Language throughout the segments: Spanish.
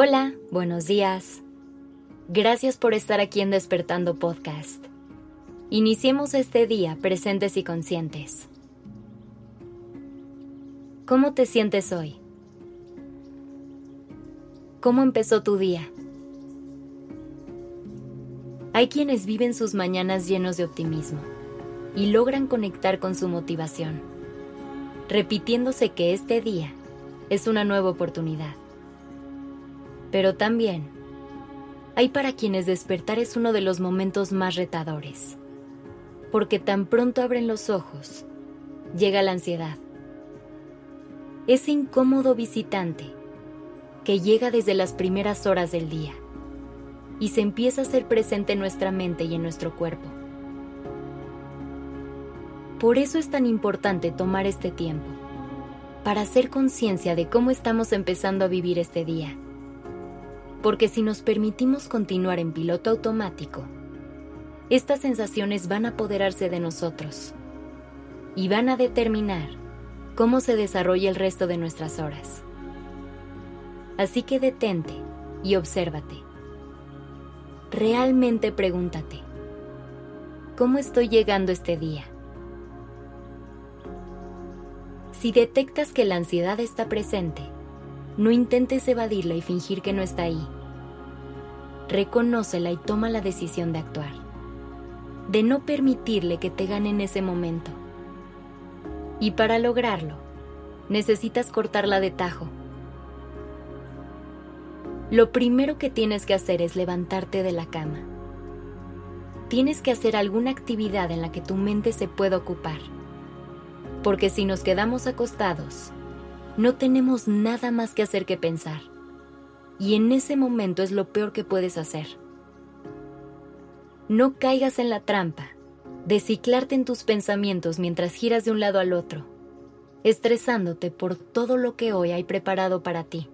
Hola, buenos días. Gracias por estar aquí en Despertando Podcast. Iniciemos este día presentes y conscientes. ¿Cómo te sientes hoy? ¿Cómo empezó tu día? Hay quienes viven sus mañanas llenos de optimismo y logran conectar con su motivación, repitiéndose que este día es una nueva oportunidad. Pero también hay para quienes despertar es uno de los momentos más retadores, porque tan pronto abren los ojos, llega la ansiedad. Ese incómodo visitante que llega desde las primeras horas del día y se empieza a hacer presente en nuestra mente y en nuestro cuerpo. Por eso es tan importante tomar este tiempo, para hacer conciencia de cómo estamos empezando a vivir este día. Porque si nos permitimos continuar en piloto automático, estas sensaciones van a apoderarse de nosotros y van a determinar cómo se desarrolla el resto de nuestras horas. Así que detente y obsérvate. Realmente pregúntate, ¿cómo estoy llegando este día? Si detectas que la ansiedad está presente, no intentes evadirla y fingir que no está ahí. Reconócela y toma la decisión de actuar, de no permitirle que te gane en ese momento. Y para lograrlo, necesitas cortarla de tajo. Lo primero que tienes que hacer es levantarte de la cama. Tienes que hacer alguna actividad en la que tu mente se pueda ocupar, porque si nos quedamos acostados, no tenemos nada más que hacer que pensar, y en ese momento es lo peor que puedes hacer. No caigas en la trampa de ciclarte en tus pensamientos mientras giras de un lado al otro, estresándote por todo lo que hoy hay preparado para ti.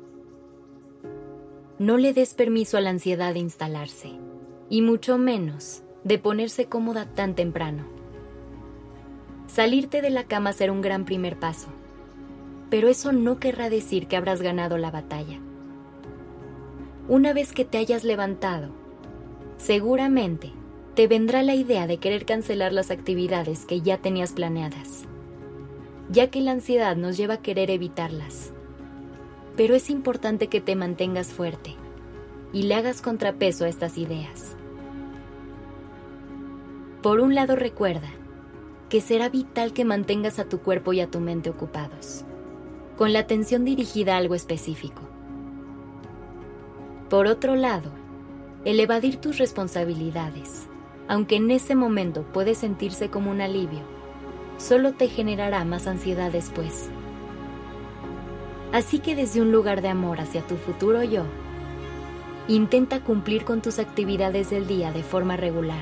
No le des permiso a la ansiedad de instalarse, y mucho menos de ponerse cómoda tan temprano. Salirte de la cama será un gran primer paso, pero eso no querrá decir que habrás ganado la batalla. Una vez que te hayas levantado, seguramente te vendrá la idea de querer cancelar las actividades que ya tenías planeadas, ya que la ansiedad nos lleva a querer evitarlas. Pero es importante que te mantengas fuerte y le hagas contrapeso a estas ideas. Por un lado, recuerda que será vital que mantengas a tu cuerpo y a tu mente ocupados, con la atención dirigida a algo específico. Por otro lado, el evadir tus responsabilidades, aunque en ese momento puede sentirse como un alivio, solo te generará más ansiedad después. Así que desde un lugar de amor hacia tu futuro yo, intenta cumplir con tus actividades del día de forma regular.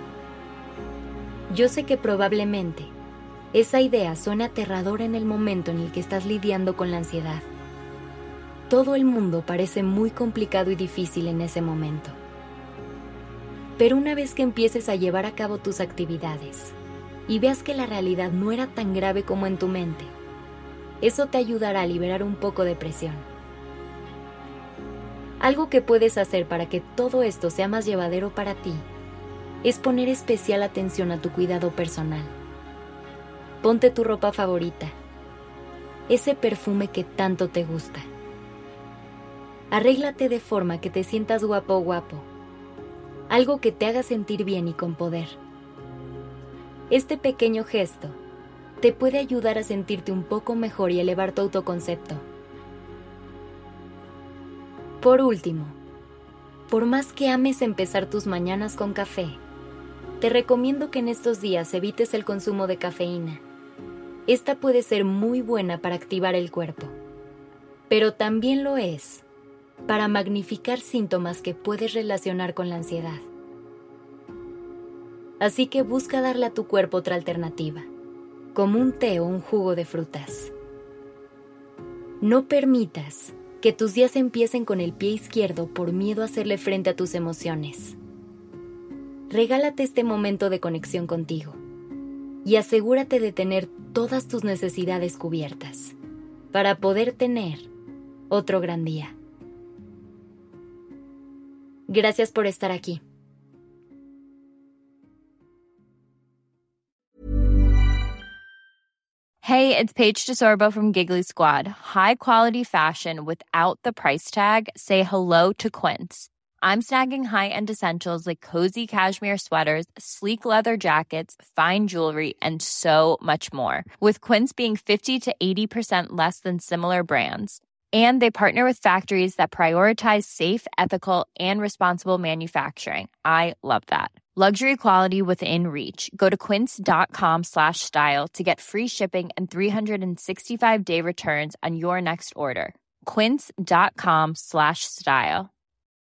Yo sé que probablemente esa idea suene aterradora en el momento en el que estás lidiando con la ansiedad. Todo el mundo parece muy complicado y difícil en ese momento. Pero una vez que empieces a llevar a cabo tus actividades y veas que la realidad no era tan grave como en tu mente, eso te ayudará a liberar un poco de presión. Algo que puedes hacer para que todo esto sea más llevadero para ti es poner especial atención a tu cuidado personal. Ponte tu ropa favorita, ese perfume que tanto te gusta. Arréglate de forma que te sientas guapo o guapo, algo que te haga sentir bien y con poder. Este pequeño gesto te puede ayudar a sentirte un poco mejor y elevar tu autoconcepto. Por último, por más que ames empezar tus mañanas con café, te recomiendo que en estos días evites el consumo de cafeína. Esta puede ser muy buena para activar el cuerpo, pero también lo es para magnificar síntomas que puedes relacionar con la ansiedad. Así que busca darle a tu cuerpo otra alternativa, como un té o un jugo de frutas. No permitas que tus días empiecen con el pie izquierdo por miedo a hacerle frente a tus emociones. Regálate este momento de conexión contigo y asegúrate de tener todas tus necesidades cubiertas para poder tener otro gran día. Gracias por estar aquí. Hey, it's Paige DeSorbo from Giggly Squad. High quality fashion without the price tag. Say hello to Quince. I'm snagging high-end essentials like cozy cashmere sweaters, sleek leather jackets, fine jewelry, and so much more. With Quince being 50 to 80% less than similar brands. And they partner with factories that prioritize safe, ethical, and responsible manufacturing. I love that. Luxury quality within reach. Go to quince.com/style to get free shipping and 365-day returns on your next order. Quince.com/style.